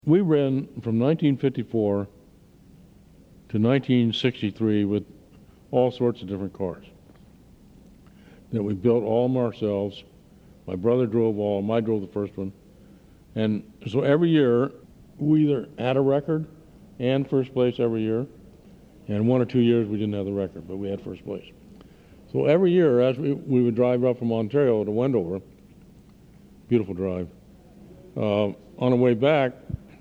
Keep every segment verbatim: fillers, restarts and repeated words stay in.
We ran from nineteen fifty-four to nineteen sixty-three with all sorts of different cars that we built all them ourselves. My brother drove all of them. I drove the first one. And so every year, we either had a record and first place every year, and one or two years we didn't have the record, but we had first place. So every year, as we, we would drive up from Ontario to Wendover, beautiful drive, uh, on the way back,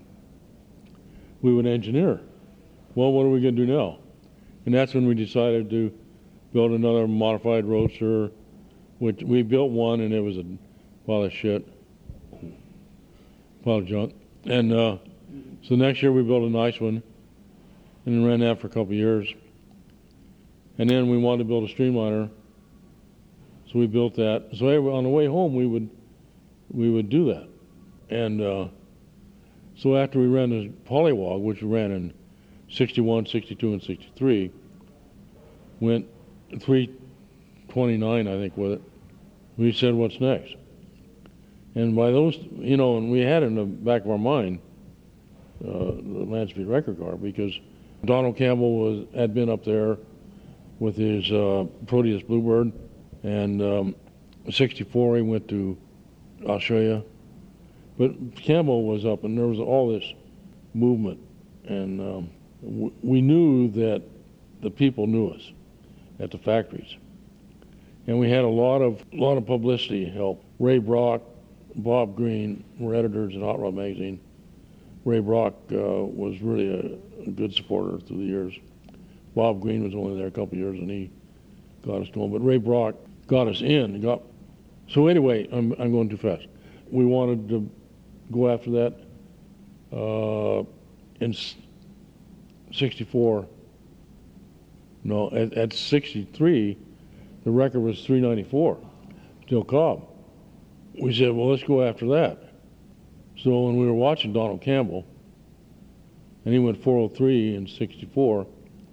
we would engineer. Well, what are we going to do now? And that's when we decided to build another modified Roadster, which we built one, and it was a pile of shit, pile of junk. And uh, so next year we built a nice one, and ran that for a couple of years. And then we wanted to build a Streamliner, so we built that. So anyway, on the way home, we would we would do that. And uh, so after we ran the Polywog, which we ran in sixty-one, sixty-two, and sixty-three, went three twenty-nine, I think, with it. We said, what's next? And by those, you know, and we had in the back of our mind uh, the Land Speed record car, because Donald Campbell was had been up there with his uh, Proteus Bluebird, and um, sixty-four he went to Australia. But Campbell was up, and there was all this movement, and um, w- we knew that the people knew us at the factories, and we had a lot of lot of publicity help. Ray Brock, Bob Green were editors at Hot Rod Magazine. Ray Brock uh, was really a, a good supporter through the years. Bob Green was only there a couple of years, and he got us going. But Ray Brock got us in. Got so anyway, I'm I'm going too fast. We wanted to go after that. Uh, in sixty-four, no, at, at sixty-three, the record was three ninety-four, Steel Cobb. We said, well, let's go after that. So when we were watching Donald Campbell, and he went four oh three in sixty-four,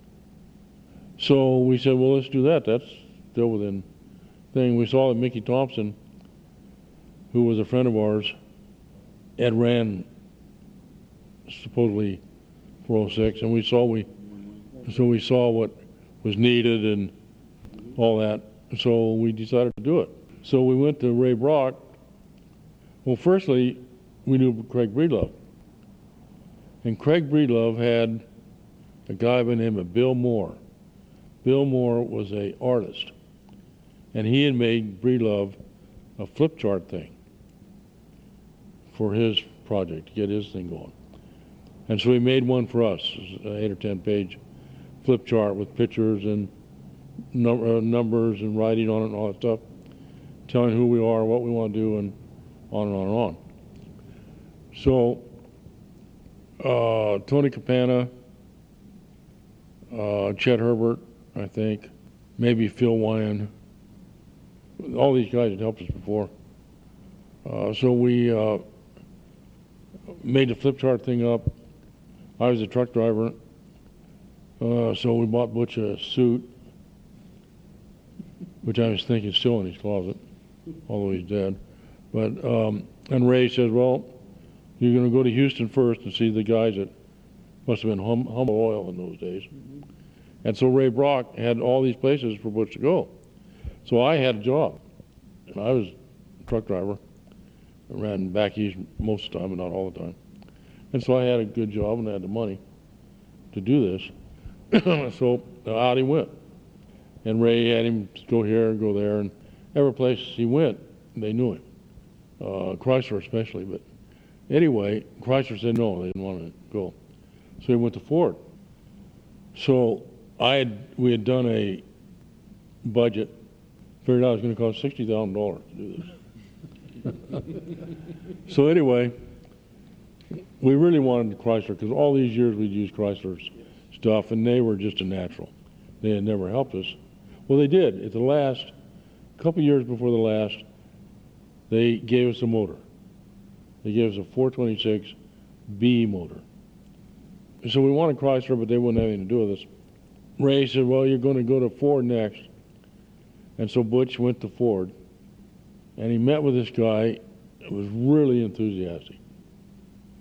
so we said, well, let's do that. That's still within thing. We saw that Mickey Thompson, who was a friend of ours, had ran supposedly four oh six, and we saw we so we saw what was needed and all that. So we decided to do it. So we went to Ray Brock. Well, firstly, we knew Craig Breedlove, and Craig Breedlove had a guy by the name of Bill Moore. Bill Moore was a artist, and he had made Breedlove a flip chart thing for his project, to get his thing going. And so he made one for us, an eight or ten page flip chart with pictures and num- uh, numbers and writing on it and all that stuff, telling who we are, what we want to do, and on and on and on. So uh, Tony Campana, uh, Chet Herbert, I think, maybe Phil Wyan, all these guys had helped us before. Uh, so we uh, made the flip chart thing up. I was a truck driver, uh, so we bought Butch a suit, which I was thinking is still in his closet, although he's dead. But um, and Ray says, well, you're going to go to Houston first and see the guys that must have been hum- Humble Oil in those days. Mm-hmm. And so Ray Brock had all these places for Butch to go. So I had a job, and I was a truck driver. I ran back east most of the time, but not all the time. And so I had a good job, and I had the money to do this. So out he went. And Ray had him go here and go there, and every place he went, they knew him. Uh, Chrysler especially, but anyway, Chrysler said no, they didn't want to go. So he went to Ford. So I had, we had done a budget, figured out it was going to cost sixty thousand dollars to do this. So anyway, we really wanted Chrysler, because all these years we'd used Chrysler's stuff, and they were just a natural. They had never helped us. Well, they did. At the last, a couple years before the last, they gave us a motor. They gave us a four twenty-six B motor. So we wanted Chrysler, but they wouldn't have anything to do with us. Ray said, well, you're going to go to Ford next. And so Butch went to Ford, and he met with this guy who was really enthusiastic.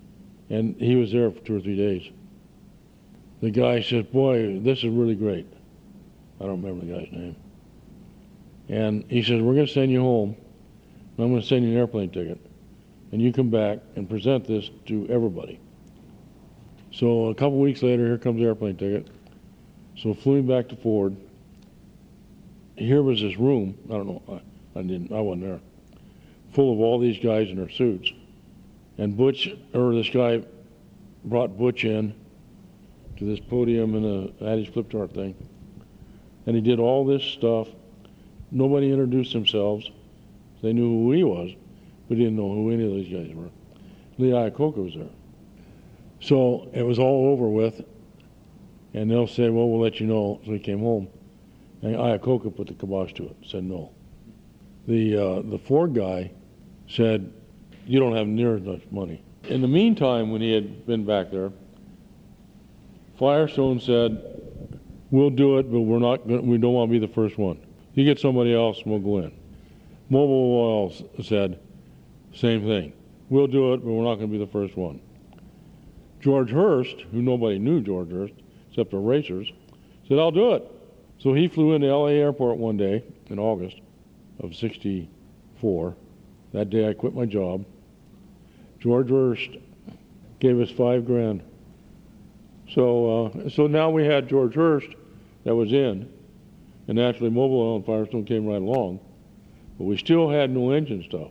And he was there for two or three days. The guy says, boy, this is really great. I don't remember the guy's name. And he says, we're going to send you home, and I'm going to send you an airplane ticket. And you come back and present this to everybody. So a couple weeks later, here comes the airplane ticket. So flew him back to Ford. Here was this room, I don't know, I, I didn't, I wasn't there, full of all these guys in their suits. And Butch, or this guy brought Butch in to this podium and a, had his flip chart thing. And he did all this stuff. Nobody introduced themselves. They knew who he was, but didn't know who any of these guys were. Lee Iacocca was there. So it was all over with, and they'll say, well, we'll let you know. So he came home, and Iacocca put the kibosh to it, said no. The, uh, the Ford guy said, you don't have near as much money. In the meantime, when he had been back there, Firestone said, we'll do it, but we're not gonna, we don't want to be the first one. You get somebody else, and we'll go in. Mobil Oil said, same thing. We'll do it, but we're not going to be the first one. George Hurst, who nobody knew George Hurst, except the racers, said, I'll do it. So he flew into L A Airport one day in August of sixty-four. That day I quit my job. George Hurst gave us five grand. So, uh, so now we had George Hurst that was in, and naturally Mobil Oil and Firestone came right along, but we still had no engine stuff.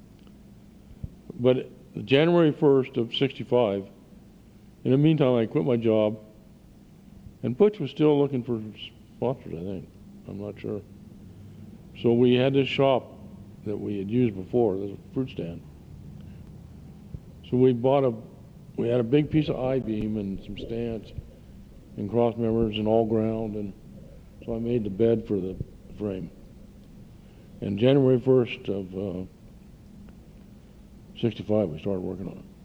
But January first of sixty-five, in the meantime, I quit my job, and Butch was still looking for sponsors, I think. I'm not sure. So we had this shop that we had used before, this fruit stand. So we bought a, we had a big piece of I-beam and some stands and cross members and all ground, and so I made the bed for the frame. And January first of uh, sixty-five, we started working on it.